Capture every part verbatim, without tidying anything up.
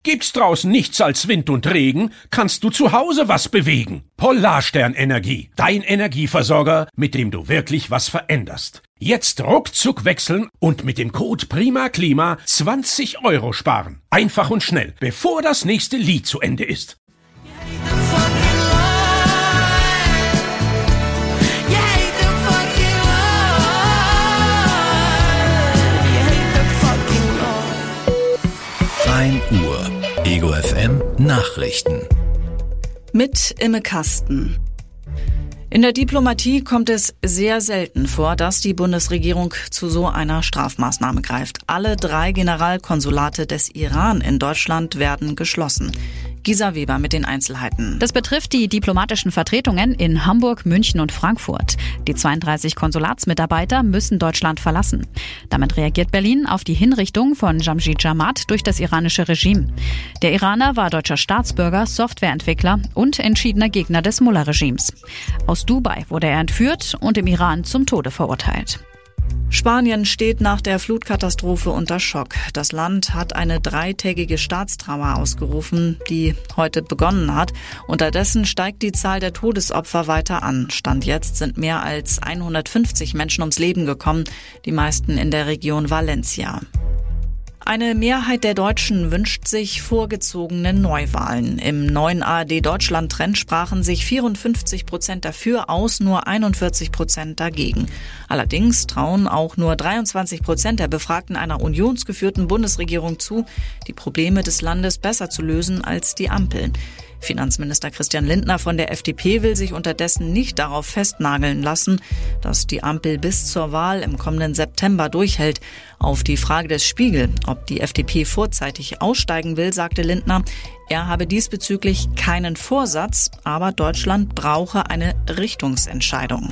Gibt's draußen nichts als Wind und Regen, kannst du zu Hause was bewegen. Polarstern Energie, dein Energieversorger, mit dem du wirklich was veränderst. Jetzt ruckzuck wechseln und mit dem Code PRIMAKLIMA zwanzig Euro sparen. Einfach und schnell, bevor das nächste Lied zu Ende ist. ein Uhr. Ego F M Nachrichten. Mit Imme Kasten. In der Diplomatie kommt es sehr selten vor, dass die Bundesregierung zu so einer Strafmaßnahme greift. Alle drei Generalkonsulate des Iran in Deutschland werden geschlossen. Gisa Weber mit den Einzelheiten. Das betrifft die diplomatischen Vertretungen in Hamburg, München und Frankfurt. Die zweiunddreißig Konsulatsmitarbeiter müssen Deutschland verlassen. Damit reagiert Berlin auf die Hinrichtung von Jamshid Jamaat durch das iranische Regime. Der Iraner war deutscher Staatsbürger, Softwareentwickler und entschiedener Gegner des Mullah-Regimes. Aus Dubai wurde er entführt und im Iran zum Tode verurteilt. Spanien steht nach der Flutkatastrophe unter Schock. Das Land hat eine dreitägige Staatstrauer ausgerufen, die heute begonnen hat. Unterdessen steigt die Zahl der Todesopfer weiter an. Stand jetzt sind mehr als hundertfünfzig Menschen ums Leben gekommen, die meisten in der Region Valencia. Eine Mehrheit der Deutschen wünscht sich vorgezogene Neuwahlen. Im neuen A R D-Deutschland-Trend sprachen sich vierundfünfzig Prozent dafür aus, nur einundvierzig Prozent dagegen. Allerdings trauen auch nur dreiundzwanzig Prozent der Befragten einer unionsgeführten Bundesregierung zu, die Probleme des Landes besser zu lösen als die Ampel. Finanzminister Christian Lindner von der F D P will sich unterdessen nicht darauf festnageln lassen, dass die Ampel bis zur Wahl im kommenden September durchhält. Auf die Frage des Spiegel, ob die F D P vorzeitig aussteigen will, sagte Lindner, er habe diesbezüglich keinen Vorsatz, aber Deutschland brauche eine Richtungsentscheidung.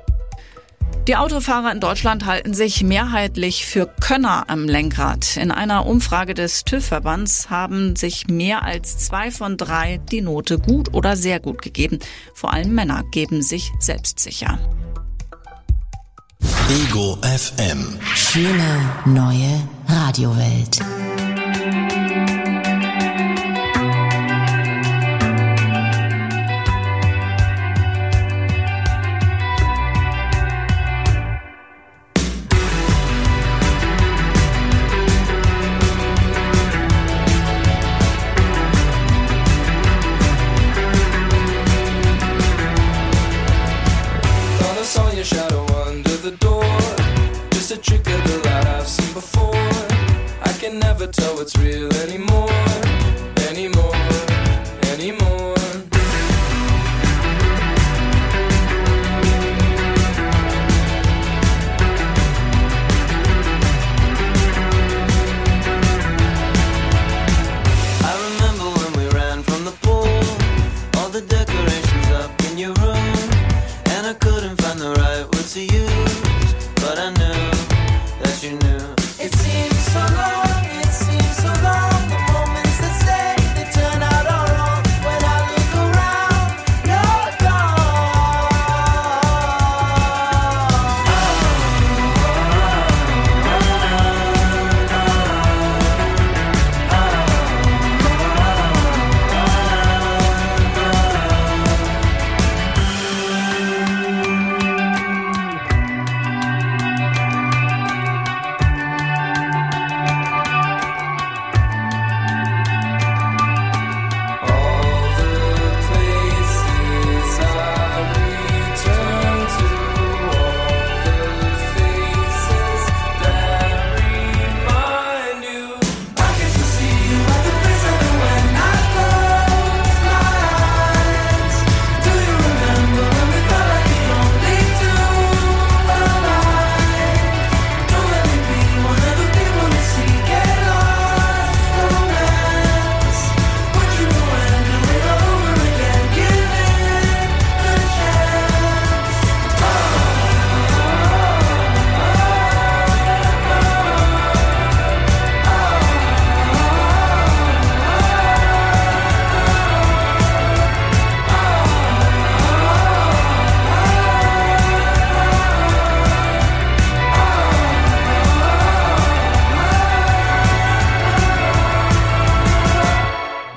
Die Autofahrer in Deutschland halten sich mehrheitlich für Könner am Lenkrad. In einer Umfrage des TÜV-Verbands haben sich mehr als zwei von drei die Note gut oder sehr gut gegeben. Vor allem Männer geben sich selbstsicher. Ego F M. Schöne neue Radiowelt. Never tell what's real anymore, anymore, anymore. I remember when we ran from the pool, all the decorations up in your room, and I couldn't find the right words to use, but I knew that you knew. It seems so long. So long, the moments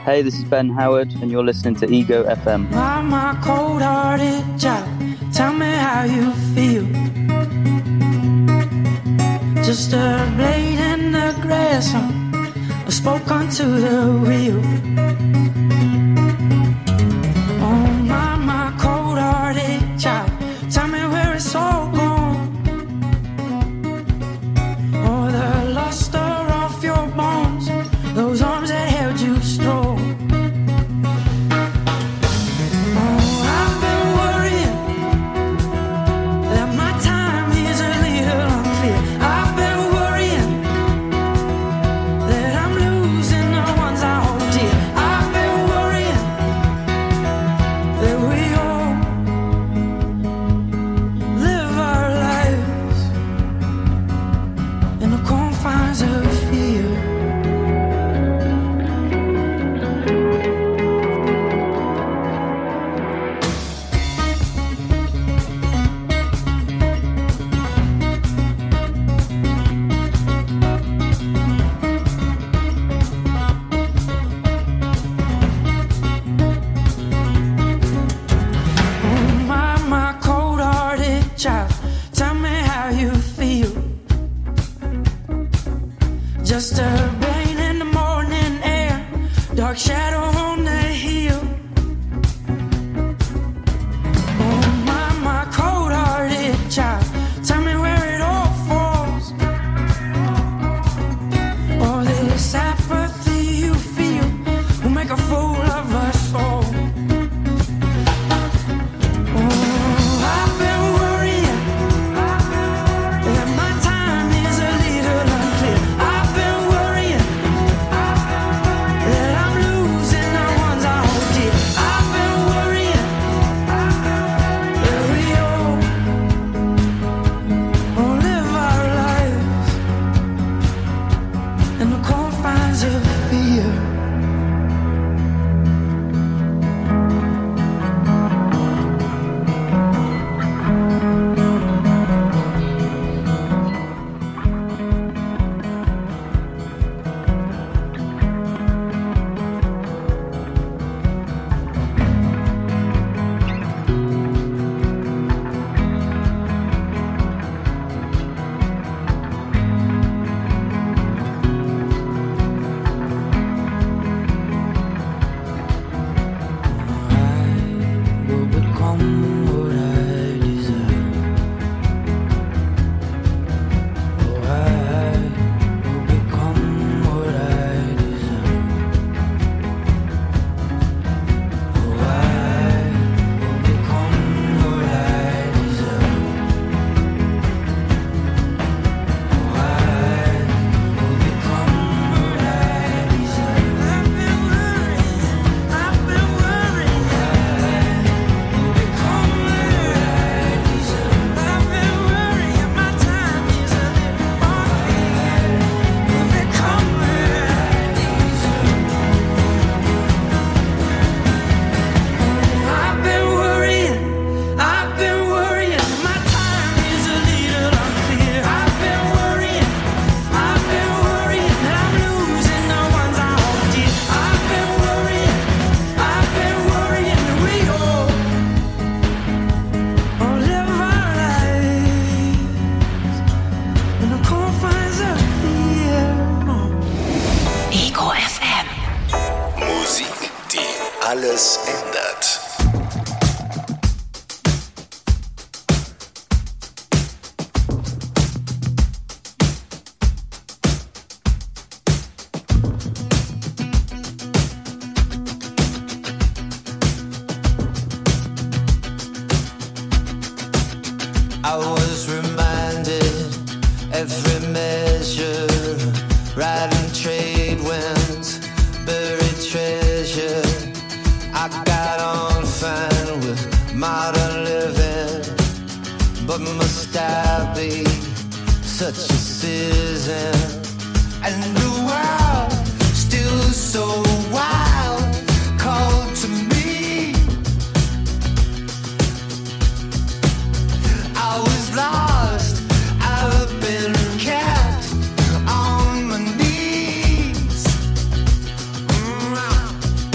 Hey, this is Ben Howard, and you're listening to Ego F M. My, my cold-hearted child, tell me how you feel. Just a blade in the grass, I spoke onto the wheel. Oh, my, my cold-hearted child, tell me where it's all gone. Oh, the luster off your bones, those arms that held you strong. Just a rain in the morning air, dark shadow on the hill. Oh, my, my cold-hearted child, tell me where it all falls. Oh, this apathy you feel will make a fool of us all. Oh, I've been worrying that my time is a little unclear. I've been alles ändert. I was reminded every measure, riding trade winds, buried treasure. I got on fine with modern living, but must I be such a citizen? And the world still so wild, called to me. I was lost, I've been kept on my knees.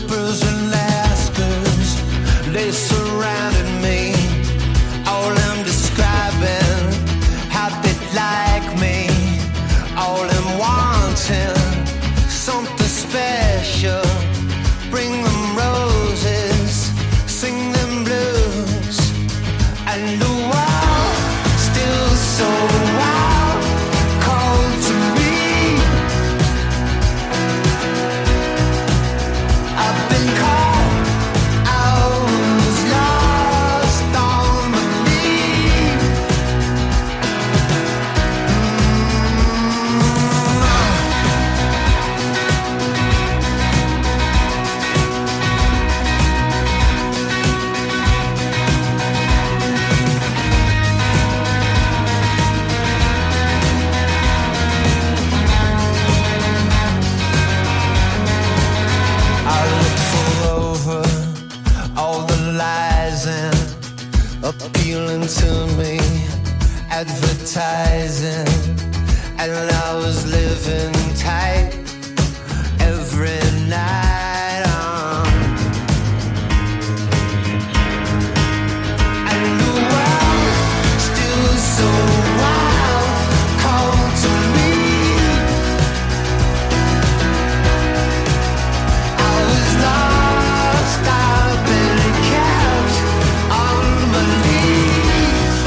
troopers and askers, they surrounded me. All them describing how they'd like me. All them wanting something special. Bring them roses, sing them blues. And the world still so wild, cold to me. I've been caught, I was lost on my knees. I looked full over all the lies and appealing to me, advertising, and I was living tight every night. um. And the world still so wild, cold to me. I was lost, I've been kept on my knees.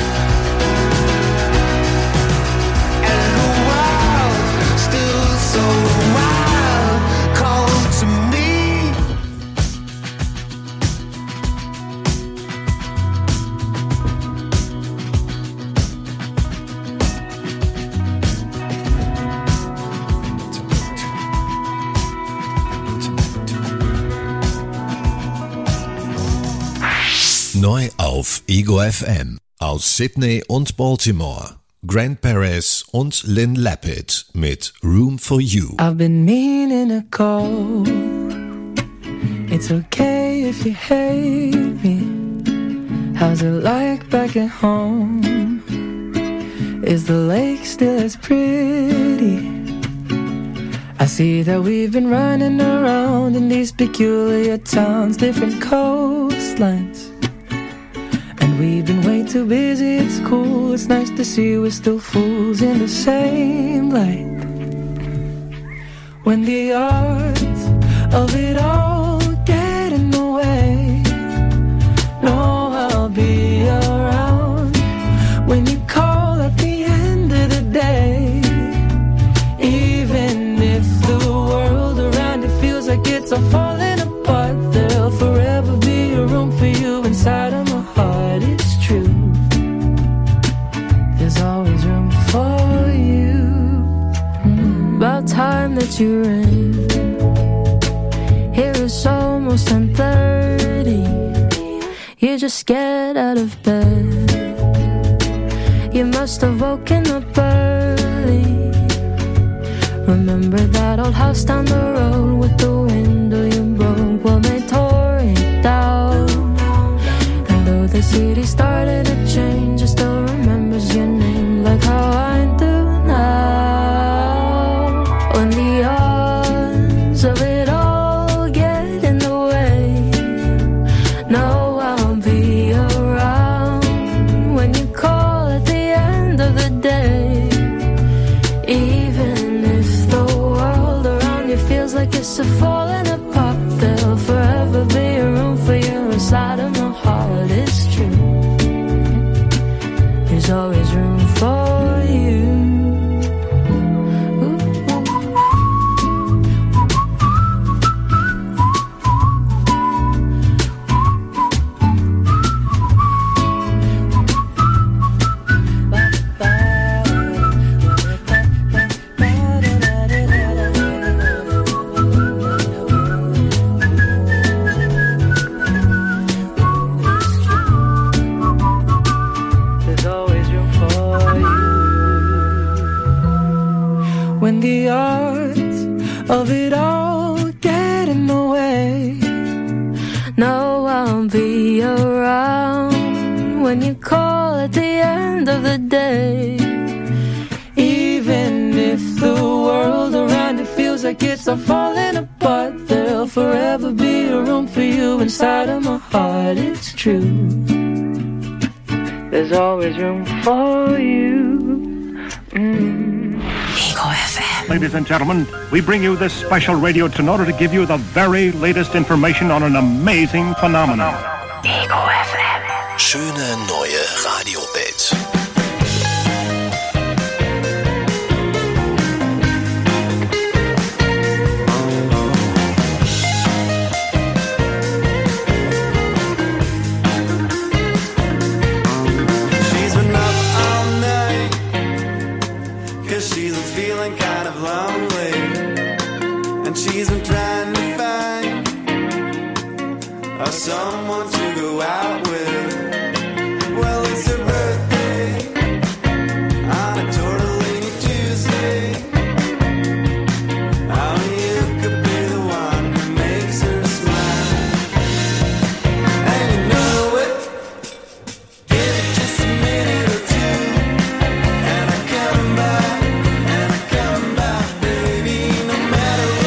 And the world still so wild, cold to me. Neu auf Ego F M aus Sydney und Baltimore. Grant Perez und Lynn Lapid mit Room for You. I've been meaning to call. It's okay if you hate me. How's it like back at home? Is the lake still as pretty? I see that we've been running around in these peculiar towns, different coastlines. And we've been way too busy, it's cool. It's nice to see we're still fools in the same light. When the odds of it all get in the way, no, I'll be around when you call at the end of the day. Even if the world around you feels like it's all falling apart, there'll forever be a room for you inside of my heart. It's true, there's always room for you. Mm. About time that you're in. Here it's almost ten thirty. You're just scared out of bed. You must have woken up early. Remember that old house down the road with the window you broke? Well, they tore it down. And though the city started to change, it still remembers your name like how I do now. When the odds of it all get in the way, no, I'll be around when you call at the end of the day. Even if the world around you feels like it's a falling apart, there'll forever be a room for you inside of my heart. It's true, there's always room for you. Ooh. There's always room for you. When the odds of it all get in the way, no, I'll be around when you call at the end of the day. Even if the world around you feels like it's all falling apart, there'll forever be a room for you inside of my heart. It's true. There's always room for you. Mm. Ego F M. Ladies and gentlemen, we bring you this special radio in order to give you the very latest information on an amazing phenomenon. Ego F M. Schöne neue Radiowelt. She's been trying to find uh, someone to go out with. Well, it's her birthday on a totally Tuesday. Oh, you could be the one who makes her smile. And you know it. Give it just a minute or two, and I come back, and I come back, baby, no matter what.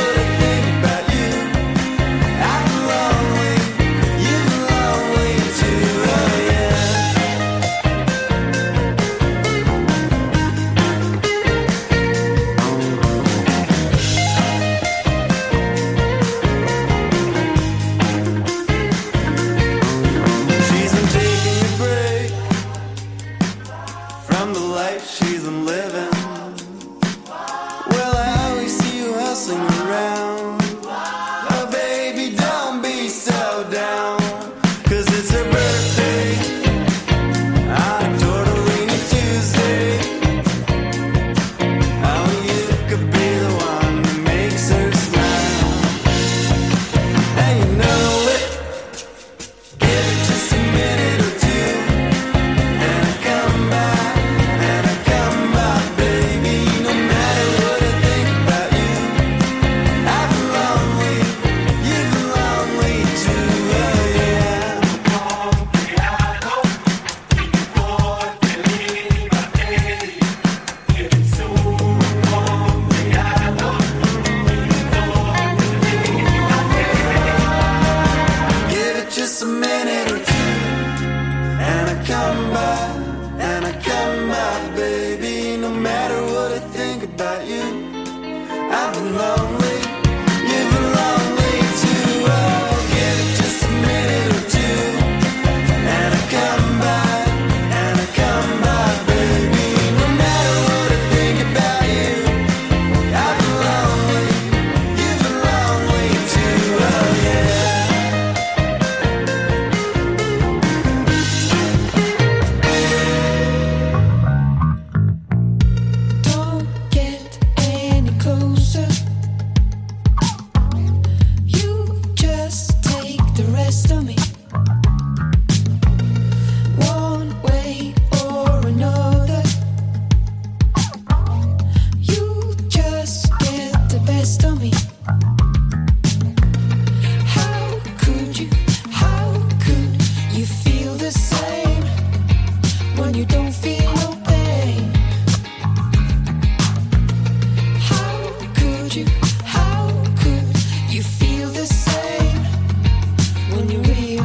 How could you feel the same when you realize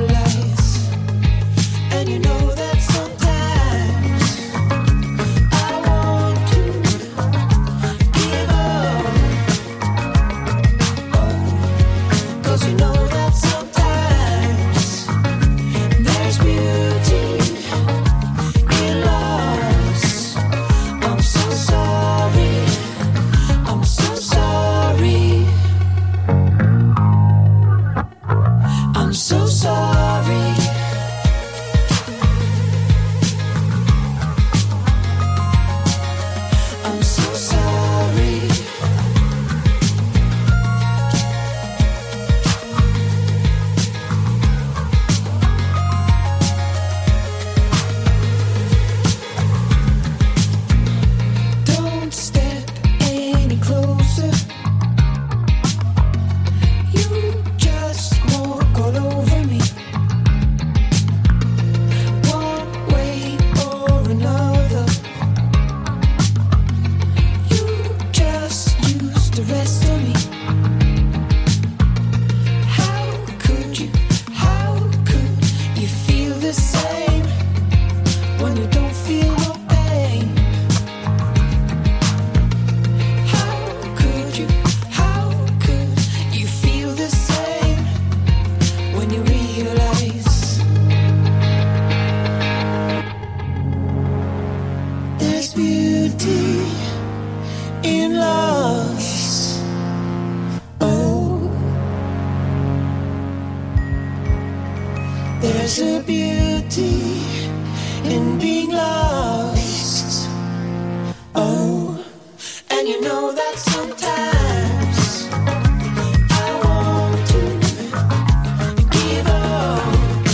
There's a beauty in being lost. Oh, and you know that sometimes I want to give up.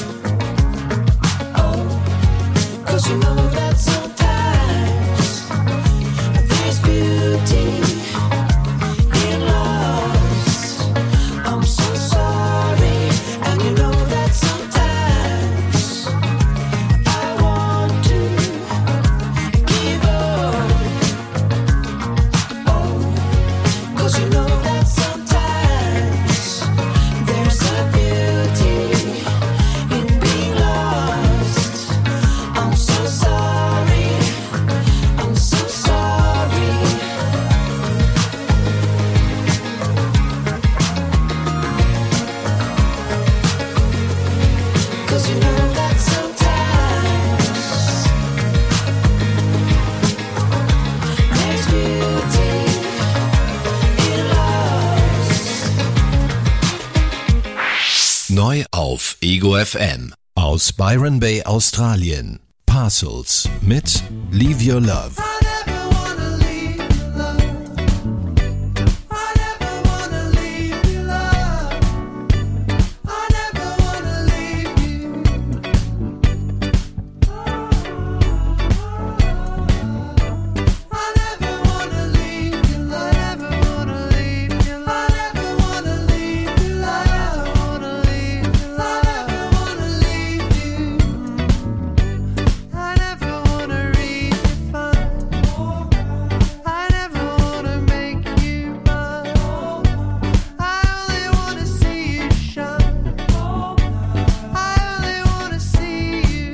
Oh, 'cause you know that sometimes there's beauty in loss. I'm so sorry, and you know that sometimes I want to give up. Oh, 'cause you know that sometimes there's a beauty in being lost. I'm so sorry, I'm so sorry. 'Cause you know that sometimes there's beauty in loss. Neu auf Ego F M. Aus Byron Bay, Australien. Parcels mit Leave Your Love. I never wanna leave you, love. I never wanna leave you, love. I never wanna leave you. I never wanna leave you, love. I never wanna leave you, love. I never wanna leave you, love. I never wanna leave you, love. I never wanna leave you. I never wanna redefine. I never wanna make you mine. I only wanna see you shine. I only wanna see you.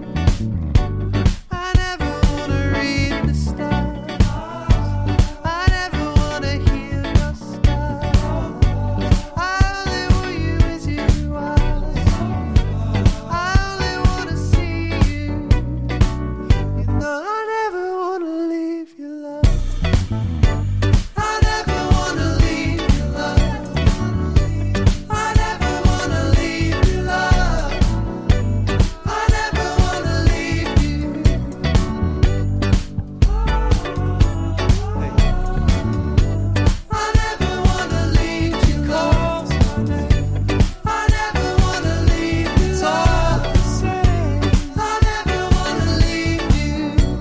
I never wanna read the stars. I never wanna hear your stars. I only want you as you are. I only wanna see you. You know I never wanna leave you, love. I never wanna leave you, love. I never wanna leave you, love. I never wanna leave you. I never wanna leave you, close my name. I never wanna leave you, it's all the same. I never wanna leave you.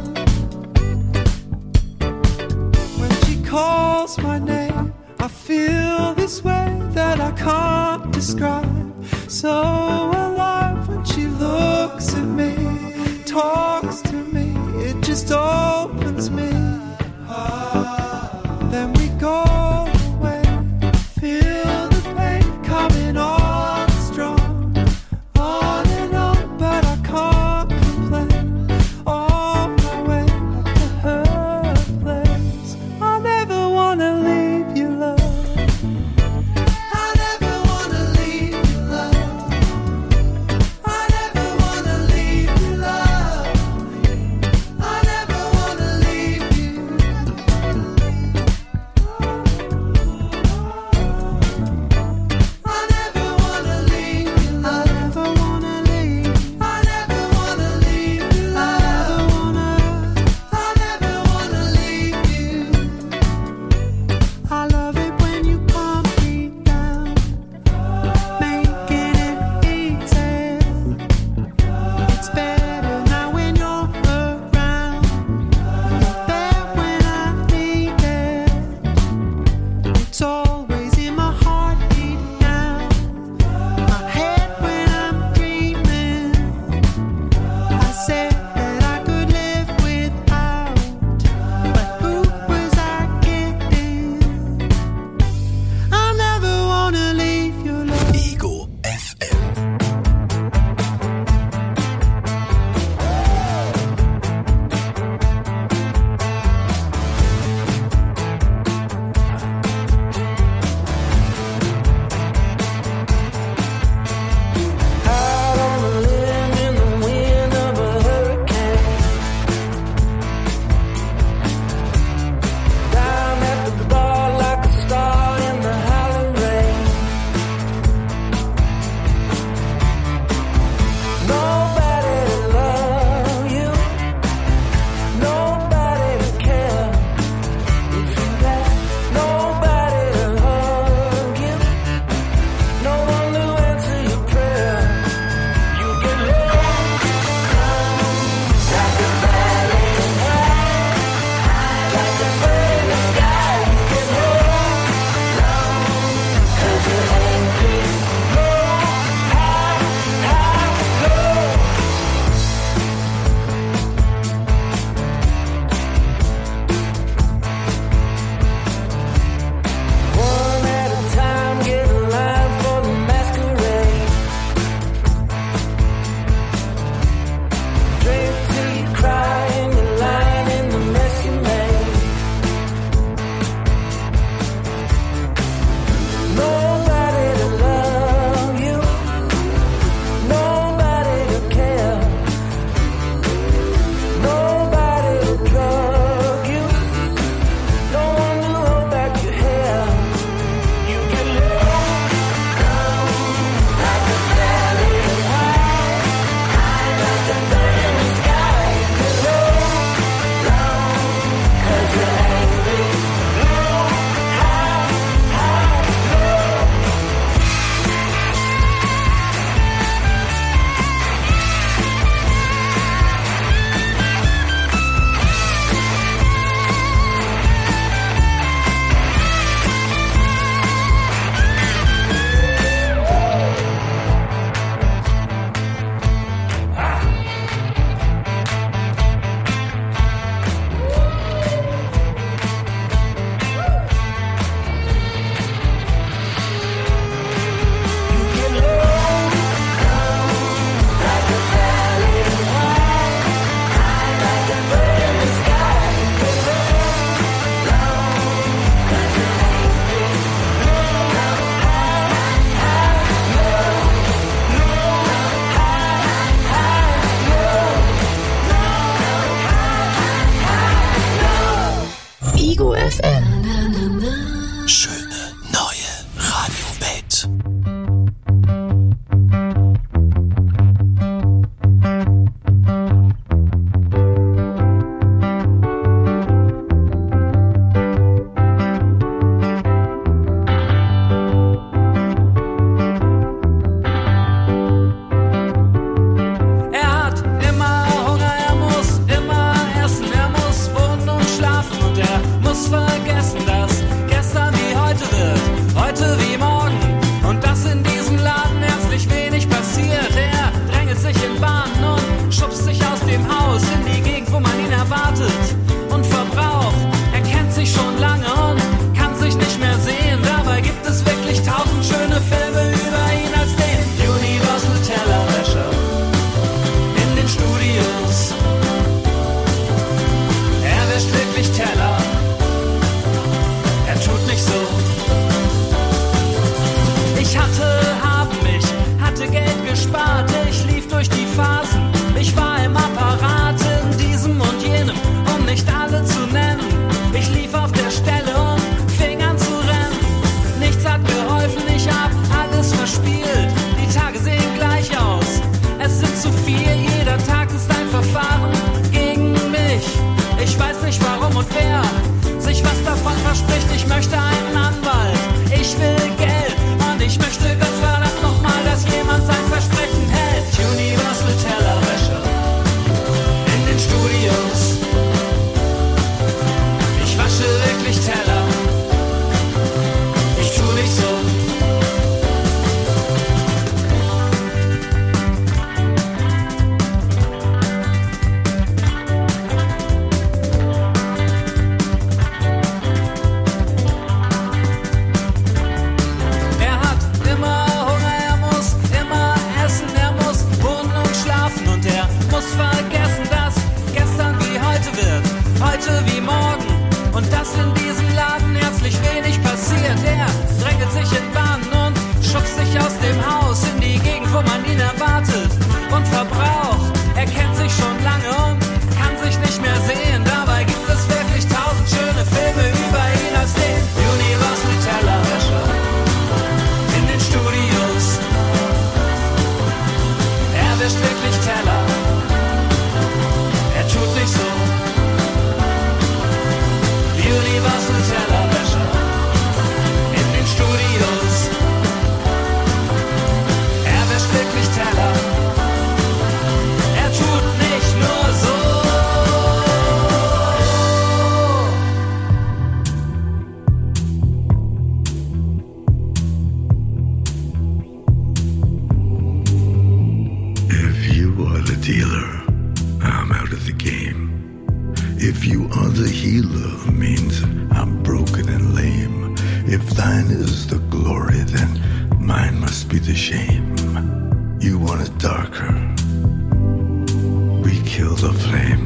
When she calls my name, I feel this way that I can't describe. So alive when she looks at me, talks to me, it just opens me. Then we go away, feel the pain coming on strong, on and on, but I can't complain. On my way back to her place, I never wanna leave you, love. I never wanna leave you, love. I never wanna leave you, love. I never wanna schöne Filme über ihn als den Universal Tellerwäscher in den Studios. Er wäscht wirklich Teller, er tut nicht so. Ich hatte, hab mich, hatte Geld gespart, ich lief durch die Phasen, ich war im Apparat in diesem und jenem, um nicht alle zu nennen. Ich lief auf der Stelle und fing an zu rennen. Nichts hat geholfen, ich hab alles verspielt. Die Tage sehen gleich aus, es sind zu viel. Jeder Tag ist ein Verfahren gegen mich. Ich weiß nicht warum und wer sich was davon verspricht. Ich möchte einen Anwalt, ich will Geld und ich möchte ganz verdammt nochmal, dass jemand sein Versprechen hält. Universal Tellerwäscher in den Studios. Ich wasche wirklich Teller, ich tu nicht so. Er hat immer Hunger, er muss immer essen, er muss wohnen und schlafen und er muss vergessen, dass gestern wie heute wird, heute wie morgen. Und dass in diesem Laden herzlich wenig passiert. Er drängelt sich in Bahnen und schubst sich aus dem Haus in die Gegend, wo man ihn erwartet und verbraucht. Er kennt sich schon lange und kann sich nicht mehr sehen. Dabei gibt es wirklich tausend schöne Filme über ihn als den Universal Tellerwäscher in den Studios. Er wäscht wirklich Teller, er tut nicht so. Universal Tellerwäscher in den Studios. Er wäscht wirklich Teller, er tut nicht nur so. If you are the dealer, I'm out of the game. If you are the healer, means I'm broken and lame. If thine is the glory, then mine must be the shame. You want it darker, we kill the flame.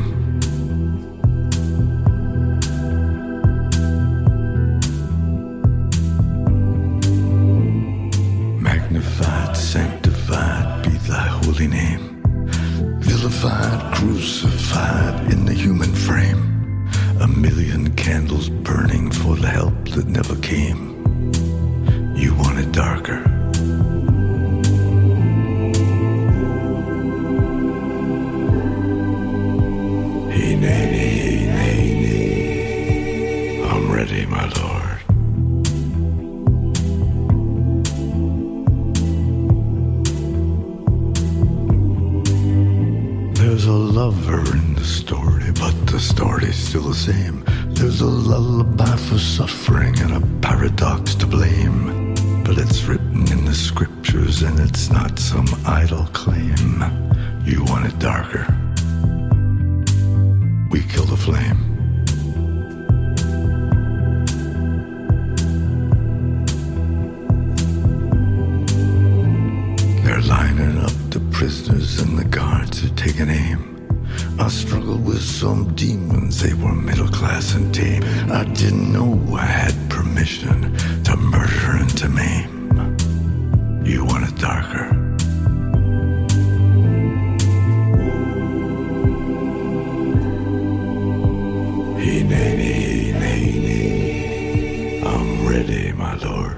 Magnified, sanctified be thy holy name. Vilified, crucified in the human frame. A million candles burning for the help that never came. You want it darker. Hey, nay, nay, nay, nay. I'm ready, my lord. There's a lover in the story, but the story's still the same. There's a lullaby for suffering and a paradox to blame. But it's written in the scriptures and it's not some idle claim. You want it darker, we kill the flame. They're lining up the prisoners and the guards are taking aim. I struggled with some demons, they were middle class and tame. I didn't know I had permission to murder and to maim. You want it darker, hey, nay, nay, nay, nay. I'm ready, my lord.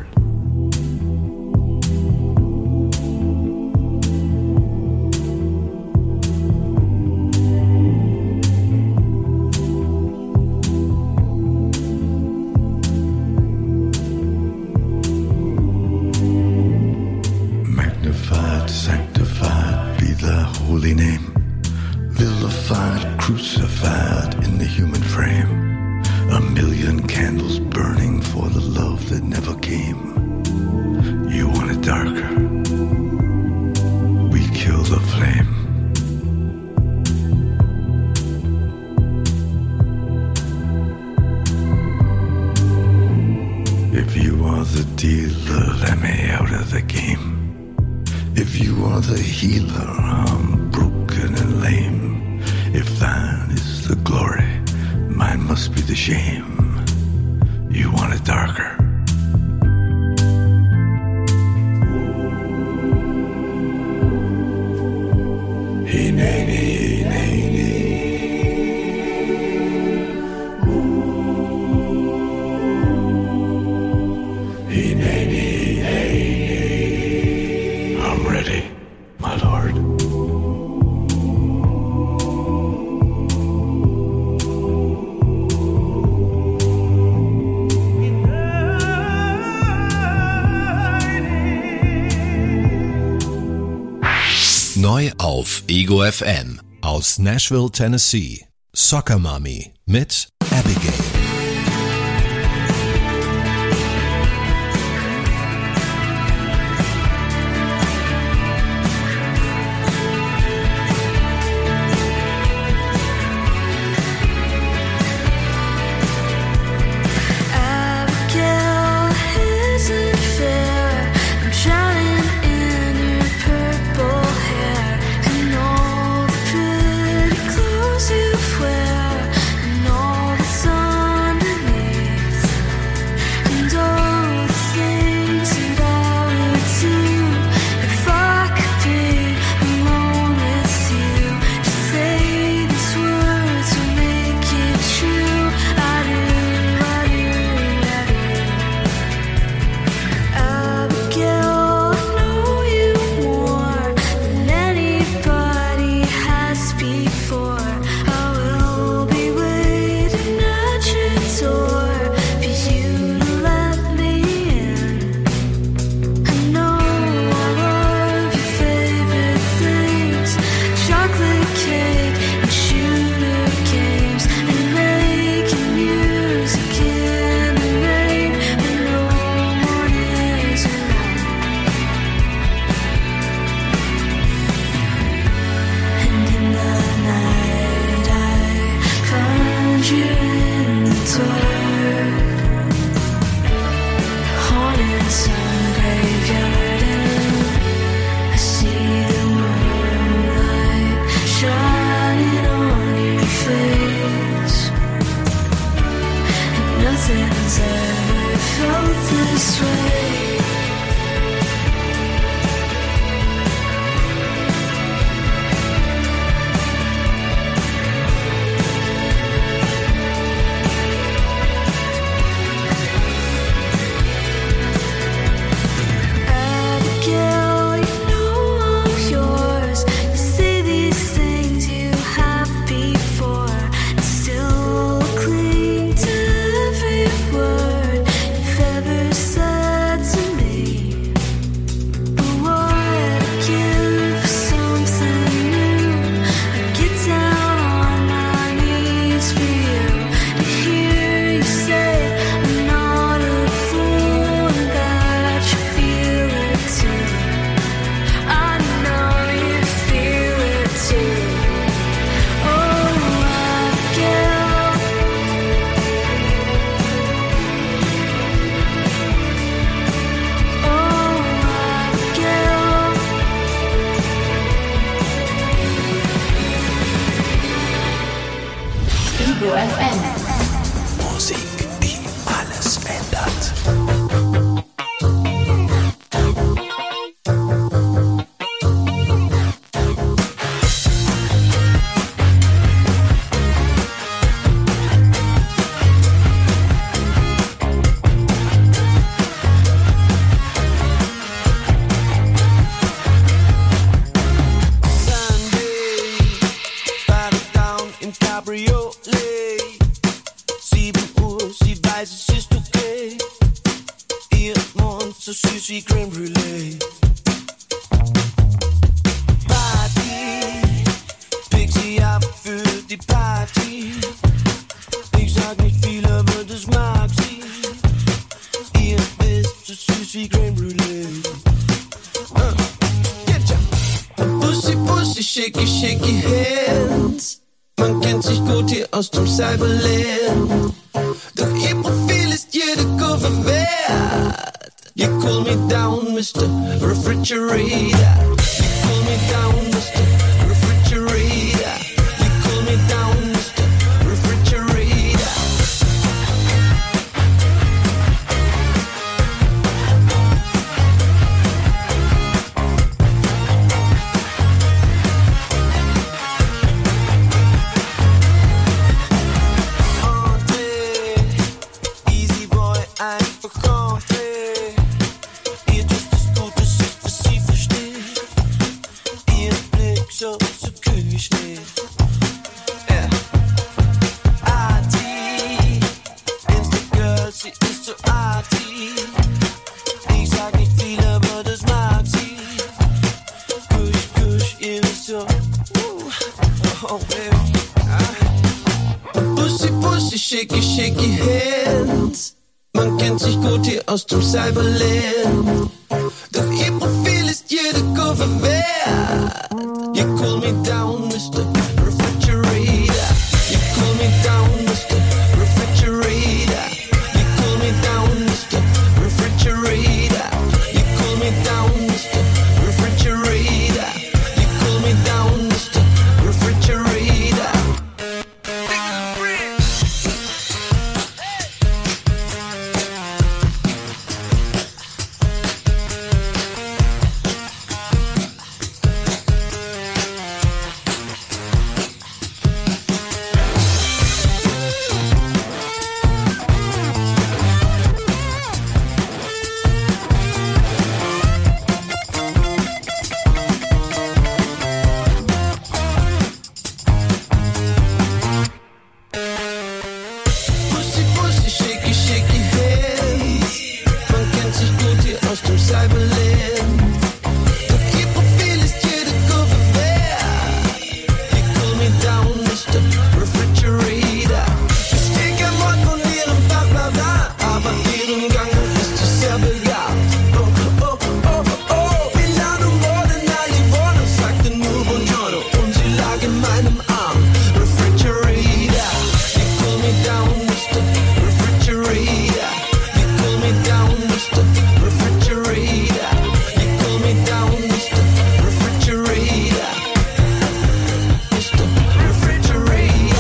Magnified, sanctified be thy holy name. Vilified, crucified in the human frame. A million candles burning for the love that never came. You want it darker, we kill the flame. If you are the dealer, let me out of of the game. If you are the healer, I'm broken and lame. If thine is the glory, mine must be the shame. You want it darker. Hey, nay, nay, nay, nay. Hey, nay, nay, nay, nay. I'm ready, my lord. Neu auf Ego F M aus Nashville, Tennessee. Soccer Mommy mit Abigail. Abigail isn't fair. I'm drowning in your purple hair and all the pretty clothes you wear and all that's underneath and all the things that I would do if I could be alone with you. Just say these words will make it true. I do, I do, I do. Abigail, I know you more than anybody has before. I will be waiting at your door for you to let me in. I know all of your favorite things: chocolate cake and shooter games and making music in the rain when no one is around. And in the night I find you in the dark, haunting some graveyard, and I see the moonlight shining on your face. And nothing's ever felt this way. Abigail, you know I'm yours. You say these things you have before and still cling to every word you've ever said to me. But what I'd give for something new, I'd get down on my knees for you to hear you say I'm not a fool and that you feel it too. I know you feel it too. Oh, Abigail. Oh, Abigail. Ego F M. Musik, die alles ändert. Sunday, battle down in Cabriolet. Sieben Uhr, sie weiß, es ist okay. Ihr Mund so süß wie Creme Brûlée. Party, pick sie ab für die Party. Ich sag nicht viel, aber das mag sie. Ihr bist so süß wie Creme Brûlée. Uh, get ya. Pussy, pussy, shaky, shaky hands. Man kennt sich gut hier aus dem Cyberland. Doch ihr Profil ist jede Kurve wert. You cool me down, Mister Refrigerator. You cool me down, Mister Refrigerator. You cool me down, Mister Refrigerator. Entree, easy boy, einfach Entree. Ihr dürft es gut, dass ich für sie verstehe. Ihr Blick so, so kühl steht. Yeah. Arty, Insta-Girl, sie ist so arty. Ich sag nicht viel, aber das mag sie. Kusch, kusch, ihr wisst so. Uh, oh, baby. Ah. Pussy, Pussy, shaky, shaky hands. Man kennt sich gut hier aus dem Cyberland. Doch ihr Profil ist jede Kurve wert. You cool me down, Mister Refrigerator. You cool me down, Mister Refrigerator. You cool me down, Mister Refrigerator. You cool me down, Mister Refrigerator. You cool me down, Mister Refrigerator. Pussy, Pussy, shaky, shaky hands. Man kennt sich gut hier aus dem Cyberland. Doch ihr Profil ist jede Kurve wert. You cool me down, Mister Refrigerator. Versteh kein Wort von ihrem Bla-Bla-Bla, aber ihren Gang ist es sehr begabt. Oh, oh, oh, oh, Milano Modena, Livorno, sagte nur Buongiorno und sie lag in meinem Arm. Refrigerator, you cool me down, Mister Refrigerator. You cool me down, Mister Refrigerator. You cool me down, Mister Refrigerator. Mister Refrigerator.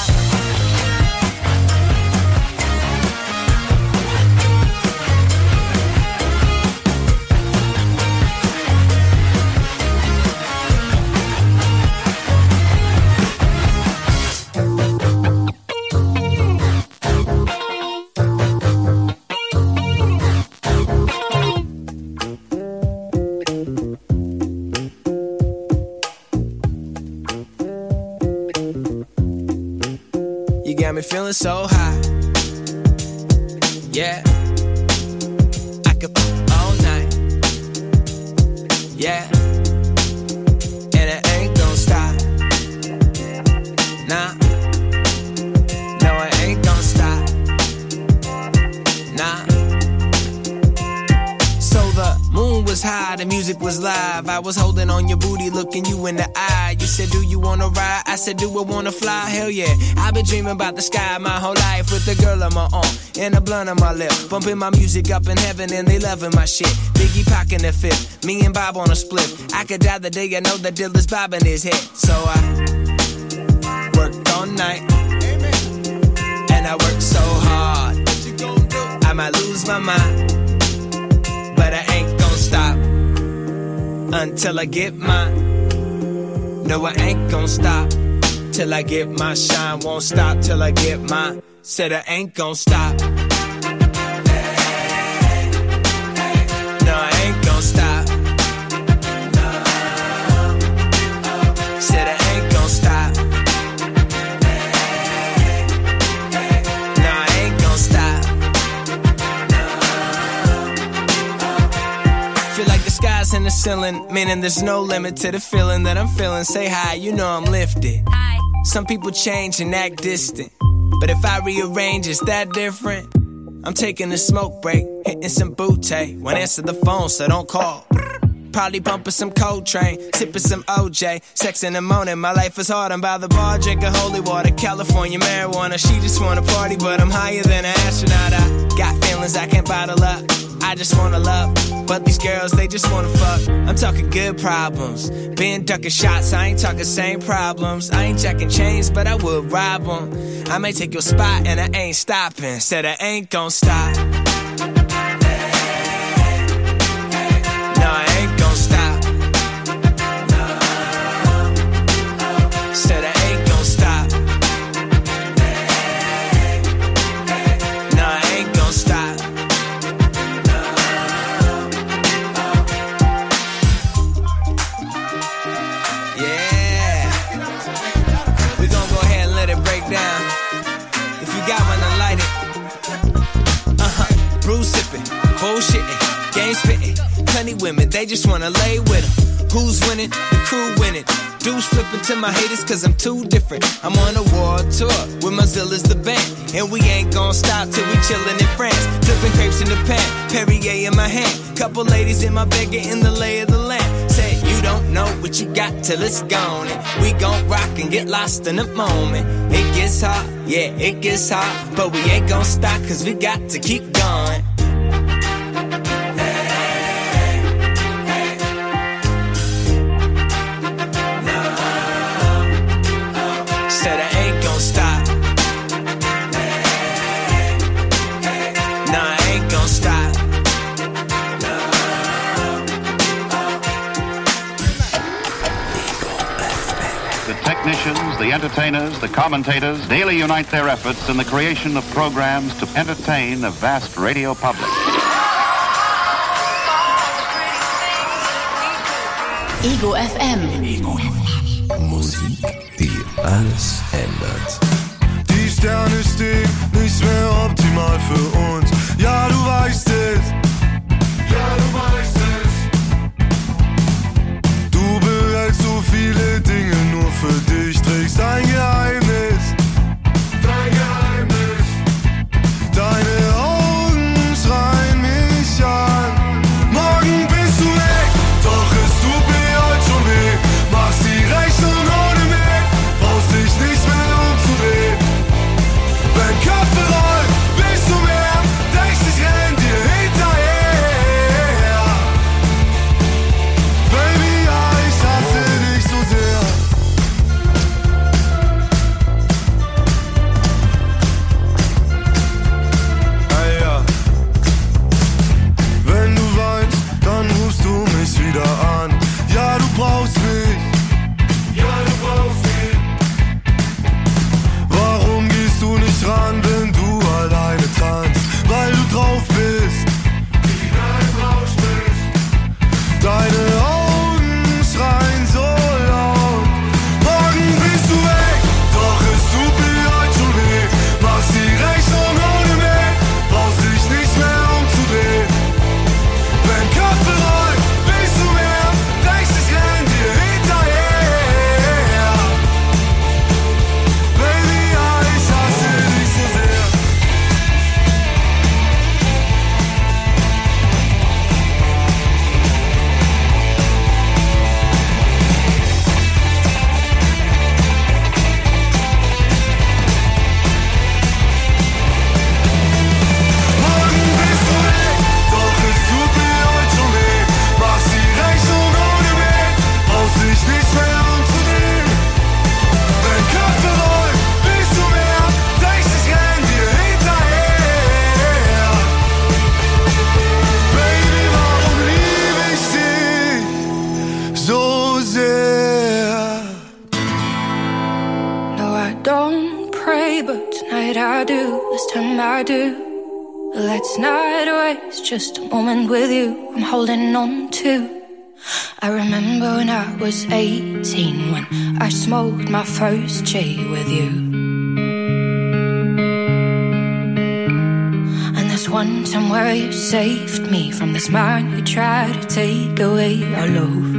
You got me feeling so high. Yeah. I could f- all night. Yeah. And it ain't gon' stop. Nah. No, it ain't gon' stop. Nah. So the moon was high, the music was live. I was holding on your booty, looking you in the eye. You said, do you wanna ride? I said, do I wanna fly? Hell yeah. I've been dreaming about the sky my whole life, with the girl on my arm and a blunt on my lip, bumping my music up in heaven and they loving my shit. Biggie Pac in the fifth, me and Bob on a split. I could die the day I know the deal is bobbing his head. So I worked all night, and I worked so hard, I might lose my mind, but I ain't gon' stop until I get mine. No, I ain't gon' stop till I get my shine. Won't stop till I get mine. Said I ain't gon' stop. No, I ain't gon' stop. Said I ain't gon' stop. No, I ain't gon' stop. Feel like the sky's in the ceiling, meaning there's no limit to the feeling that I'm feeling. Say hi, you know I'm lifted. Hi. Some people change and act distant, but if I rearrange, it's that different. I'm taking a smoke break, hitting some booty. Won't answer the phone, so don't call. Probably bumping some Coltrane, sipping some O J. Sex in the morning, my life is hard. I'm by the bar, drinking holy water. California marijuana, she just wanna party, but I'm higher than an astronaut. I got feelings I can't bottle up. I just wanna love, but these girls, they just wanna fuck. I'm talking good problems. Been ducking shots, I ain't talking same problems. I ain't checking chains, but I would rob them. I may take your spot and I ain't stopping. Said I ain't gon' stop. No, I ain't gon' stop. Said I ain't gon' stop. No, I ain't gon' stop. Down. If you got one, then light it. Uh-huh. Brew sipping, bullshitting, game spitting. Plenty women, they just wanna lay with them. Who's winning? The crew winning. Dudes flipping to my haters cause I'm too different. I'm on a world tour with Mozilla's the band. And we ain't gon' stop till we chillin' in France. Flipping crepes in the pan, Perrier in my hand. Couple ladies in my bed getting the lay of the land. Say you don't know what you got till it's gone. And we gon' rock and get lost in the moment. It gets hot, yeah, it gets hot. But we ain't gon' stop cause we got to keep going. Said I ain't gon' stop. No, I ain't gon' stop. The technicians, the entertainers, the commentators daily unite their efforts in the creation of programs to entertain a vast radio public. Ego F M. Musik, die alles ändert. Die Sterne stehen nicht mehr optimal für uns. Ja, du weißt es. Ja, du weißt es. Du behältst so viele Dinge nur für dich, trägst ein Geheimnis. Dein Geheimnis. Deine Augen schreien mich an. Morgen bist du weg, doch es tut mir heute schon weh. Machst die Rechnung ohne mich, brauchst dich nicht mehr umzudrehen. Wenn Köpfe rollen, bist du mehr, denkst ich renn dir hinterher. Baby, ja, ich hasse dich so sehr. Hey, ja. Wenn du weinst, dann rufst du mich wieder an. Ja, du brauchst mich. Ja, du brauchst mich. Warum gehst du nicht ran, wenn du alleine tanzt? Weil du drauf bist. Wie du drauf bist. Deine Augen schreien so laut. Morgen bist du weg, doch es tut mir heute schon weh. Machst die Rechnung ohne mich, brauchst dich nicht mehr umzudrehen. Wenn Köpfe rollen, bist du mehr, denkst ich renn dir hinterher. Baby, ja, ich hasse dich so sehr. Morgen bist du weg, doch es tut mir heute schon weh. Machst die Rechnung ohne mich, brauchst dich nicht mehr umzudrehen. Wenn Köpfe rollen, bist du mehr, denkst ich renn dir hinterher. Baby, warum liebe ich dich so sehr? No, I don't pray, but tonight I do. This time I do. Let's not waste just a moment with you. I'm holding on to. I remember when I was eighteen, when I smoked my first J with you. And there's one time where you saved me from this man who tried to take away our love.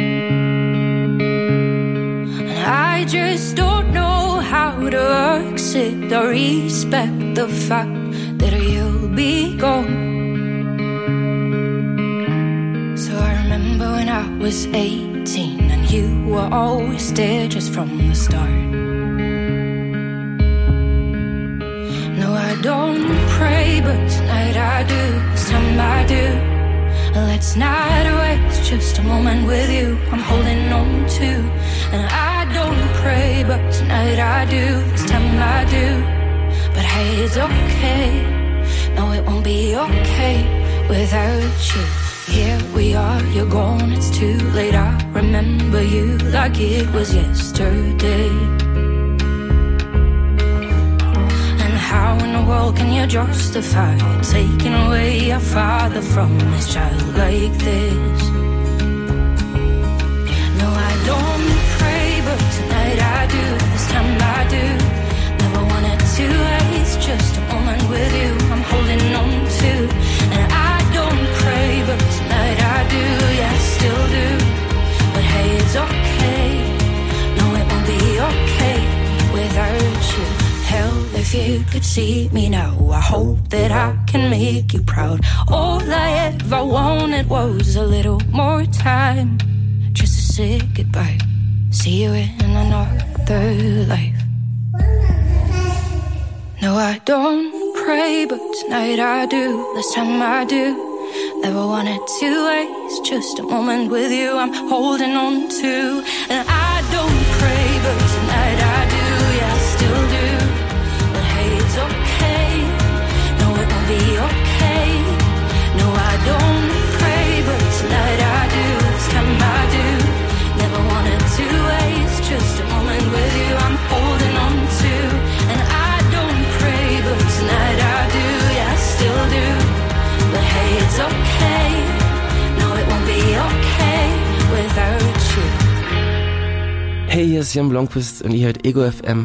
And I just don't know how to accept or respect the fact that you'll be gone. So I remember when I was eighteen and you were always there just from the start. No, I don't pray, but tonight I do. This time I do. Let's not waste just a moment with you. I'm holding on to. And I don't pray, but tonight I do. This time I do. But hey, it's okay. No, it won't be okay without you. Here we are, you're gone, it's too late. I remember you like it was yesterday. And how in the world can you justify taking away a father from his child like this? No, I don't pray, but tonight I do. This time I do. Never wanted to waste just a moment with you. I'm holding on to. And I don't pray, but tonight I do, yeah, I still do. But hey, it's okay. No, it won't be okay without you. Hell, if you could see me now, I hope that I can make you proud. All I ever wanted was a little more time, just to say goodbye. See you in another life. No, I don't pray, but tonight I do. This time I do. Never wanted to waste just a moment with you. I'm holding on to. And I don't pray, but tonight I do. Yeah, I still do. But hey, it's okay. No, it won't be okay. No, I don't pray, but tonight I do. This time I do. Never wanted to waste just a moment with you. I'm holding on to. And I don't pray, but tonight I do. Yeah, I still do. But hey, it's okay. No, it won't be okay without you. Hey, hier ist Jan Blomqvist und ihr hört Ego F M.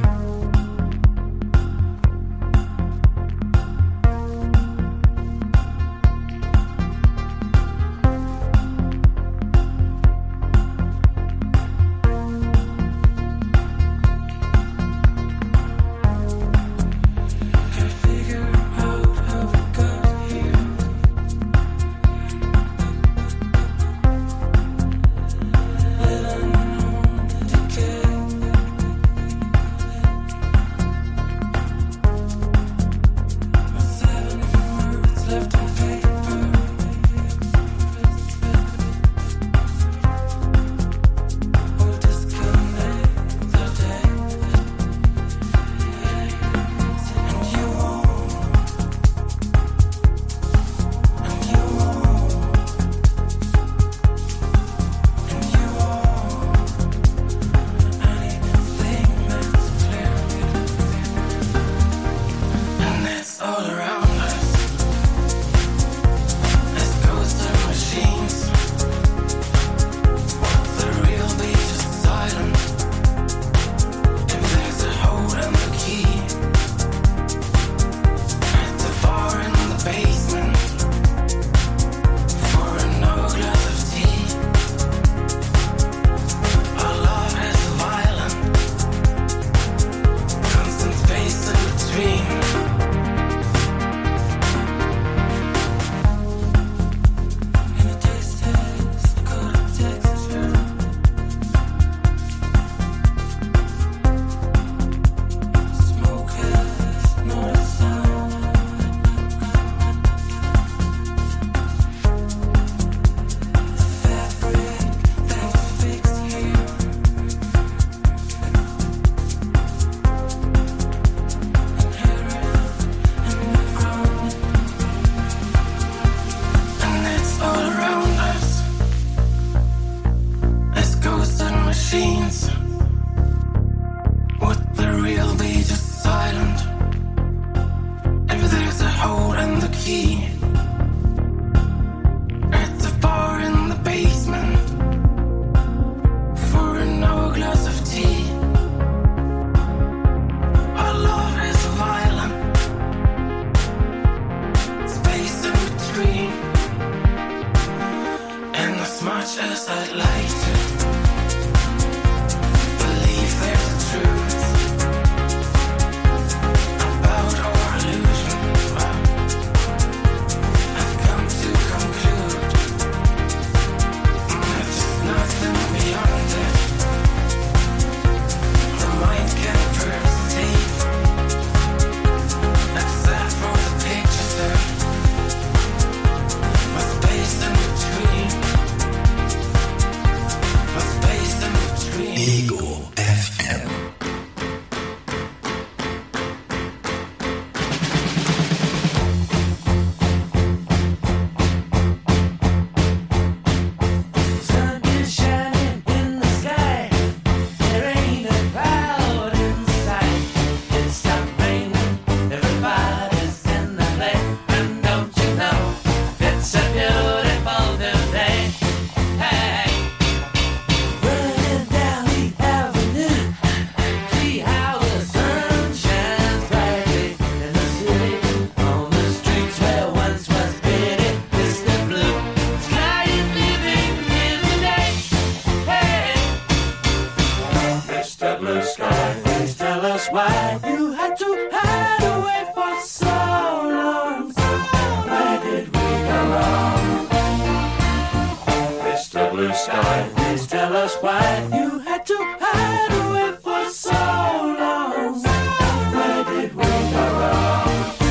why you had to hide away for so long. Where did we go wrong? Mister Blue Sky, please tell us why you had to hide away for so long. Where did we go wrong?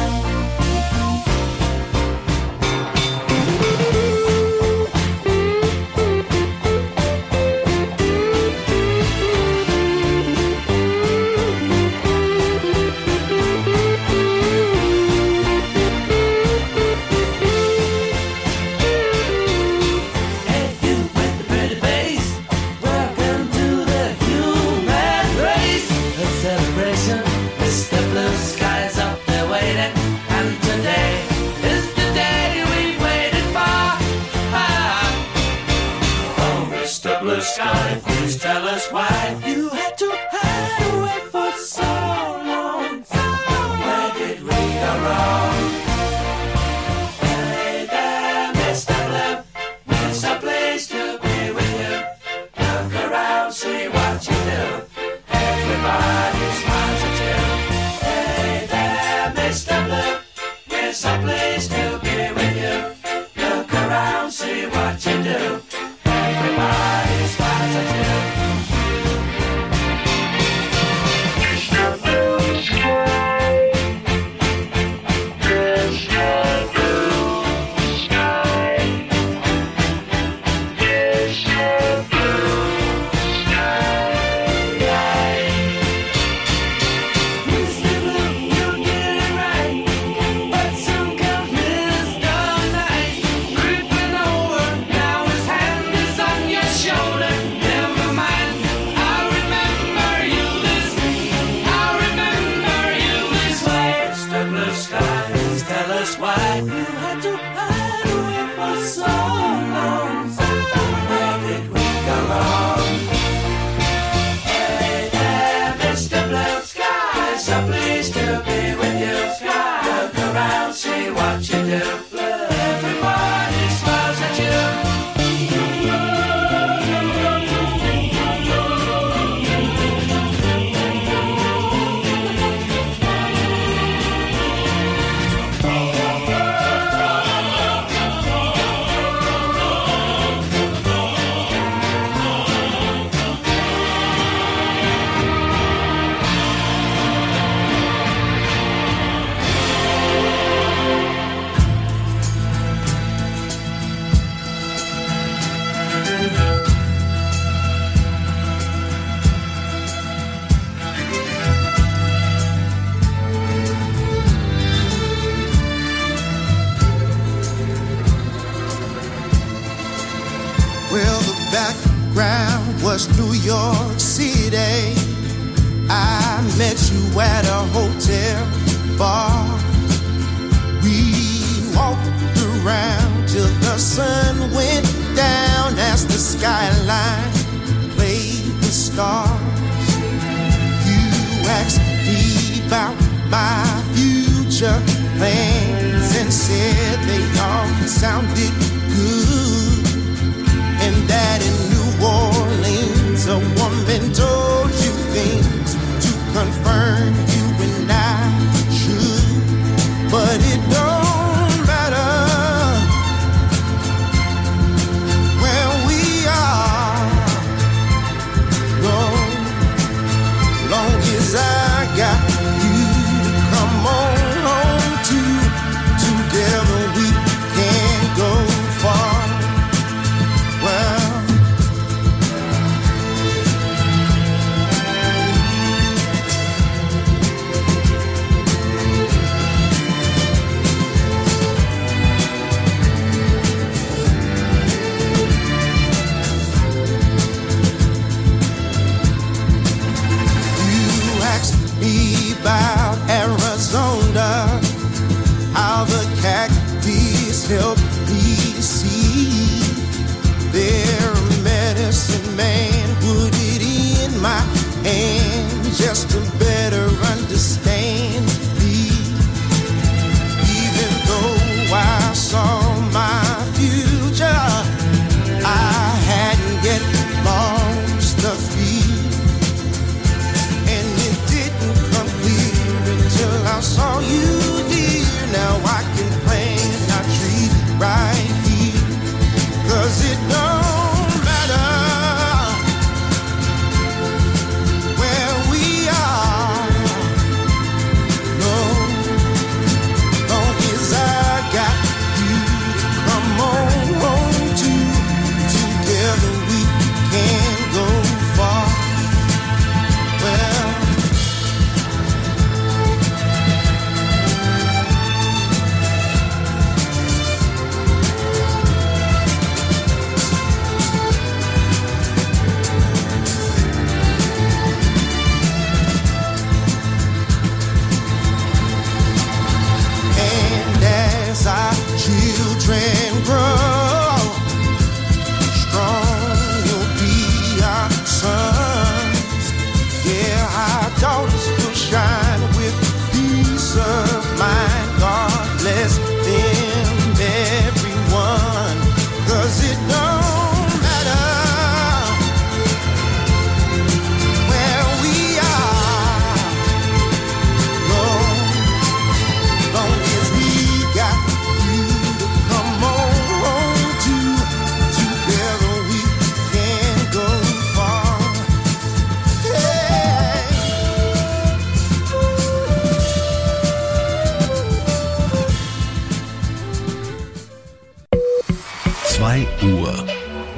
Sky, please tell us why you had to hide away for so long. Where did we go wrong? Hey there, Mister Blue, it's a place to be with you. Look around, see what you do. Everybody smiles at you. Hey there, Mister Blue, it's a place to be with you. Look around, see what you do. Everybody smiles at you. Mister Blue Sky, Mister Blue Sky, Mister Blue Sky. Mister Blue, you get it right, but some comes Mister Night, creeping over. Now his hand is on your shoulder. Never mind, I remember you this. I remember you this way. Mister Blue Sky, please tell us why you had to hide away for so long. Where did we go wrong? Hey there, Mister Blue Sky, so pleased to be with you. Look around, see what you do. Everybody smiles at you. Well, the background was New York City. I met you at a hotel bar. We walked around till the sun went down as the skyline played the stars. You asked me about my future plans and said they all sounded good. And that in New Orleans a woman told you things to confirm you and I should. But it don't matter where we are, long, long as I got you to come on home to. Together we can go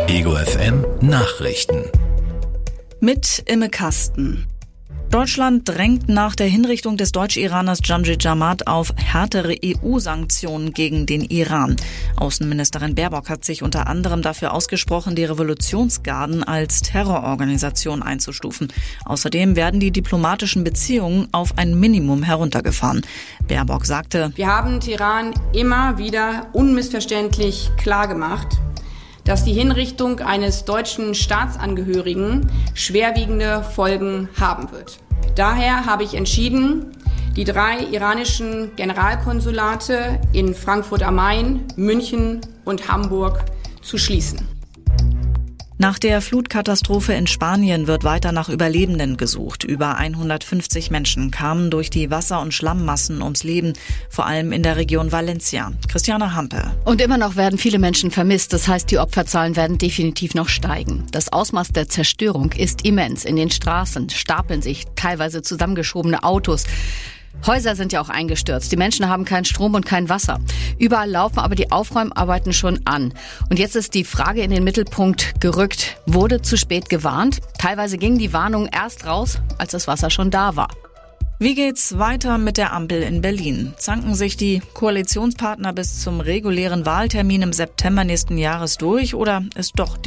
Ego F M Nachrichten. Mit Imme Kasten. Deutschland drängt nach der Hinrichtung des Deutsch-Iraners Jamshid Jamaat auf härtere E U-Sanktionen gegen den Iran. Außenministerin Baerbock hat sich unter anderem dafür ausgesprochen, die Revolutionsgarden als Terrororganisation einzustufen. Außerdem werden die diplomatischen Beziehungen auf ein Minimum heruntergefahren. Baerbock sagte: Wir haben Teheran immer wieder unmissverständlich klargemacht, dass die Hinrichtung eines deutschen Staatsangehörigen schwerwiegende Folgen haben wird. Daher habe ich entschieden, die drei iranischen Generalkonsulate in Frankfurt am Main, München und Hamburg zu schließen. Nach der Flutkatastrophe in Spanien wird weiter nach Überlebenden gesucht. Über hundertfünfzig Menschen kamen durch die Wasser- und Schlammmassen ums Leben, vor allem in der Region Valencia. Christiane Hampe. Und immer noch werden viele Menschen vermisst. Das heißt, die Opferzahlen werden definitiv noch steigen. Das Ausmaß der Zerstörung ist immens. In den Straßen stapeln sich teilweise zusammengeschobene Autos. Häuser sind ja auch eingestürzt. Die Menschen haben keinen Strom und kein Wasser. Überall laufen aber die Aufräumarbeiten schon an. Und jetzt ist die Frage in den Mittelpunkt gerückt. Wurde zu spät gewarnt? Teilweise gingen die Warnungen erst raus, als das Wasser schon da war. Wie geht's weiter mit der Ampel in Berlin? Zanken sich die Koalitionspartner bis zum regulären Wahltermin im September nächsten Jahres durch oder ist doch